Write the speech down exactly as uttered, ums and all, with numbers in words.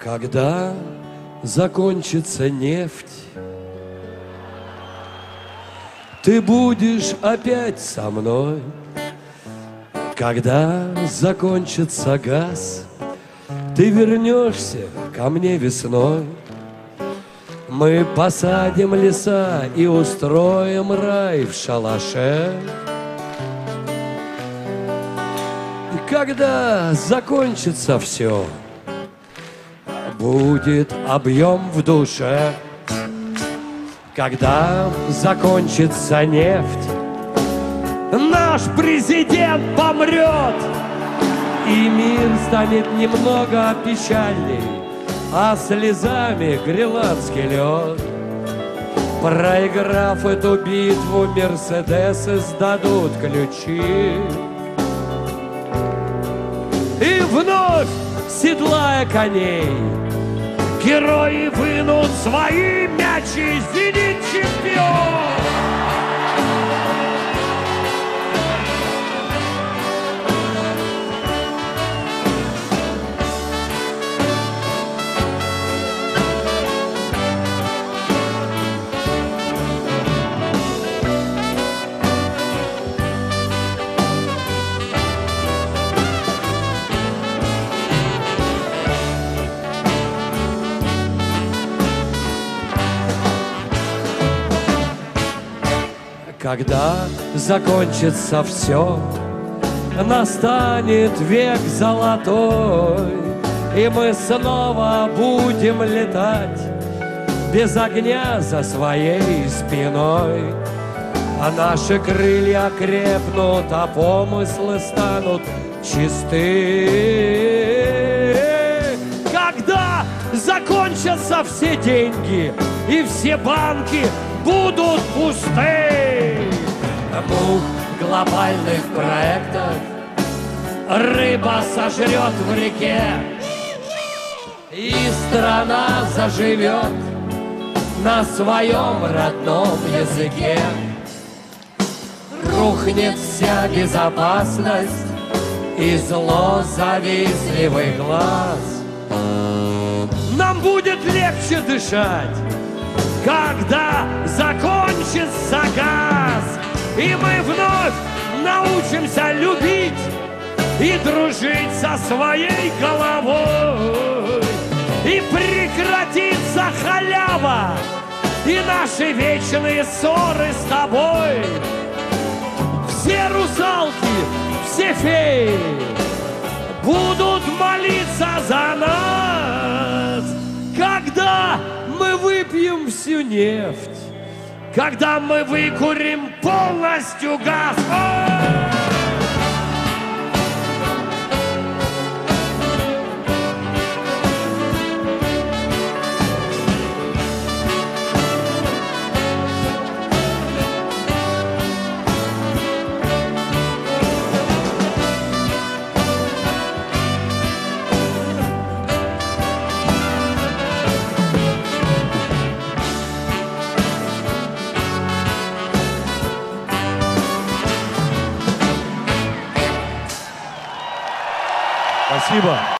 Когда закончится нефть, ты будешь опять со мной. Когда закончится газ, ты вернешься ко мне весной. Мы посадим леса и устроим рай в шалаше. И когда закончится все, будет объем в душе. Когда закончится нефть, наш президент помрет, и мир станет немного печальней, а слезами гренландский лед. Проиграв эту битву, мерседесы сдадут ключи. И вновь, седлая коней, герои вынут свои мячи. Зенит чемпион! Когда закончится все, настанет век золотой, и мы снова будем летать без огня за своей спиной. А наши крылья крепнут, а помыслы станут чисты. Когда закончатся все деньги и все банки будут пусты. Мух глобальных проектов рыба сожрет в реке, и страна заживет на своем родном языке. Рухнет вся безопасность и зло завистливый глаз. Нам будет легче дышать, когда закончится газ, и мы вновь научимся любить и дружить со своей головой. И прекратится халява и наши вечные ссоры с тобой. Все русалки, все феи будут молиться за нас, когда мы выпьем всю нефть, когда мы выкурим полностью газ. Спасибо.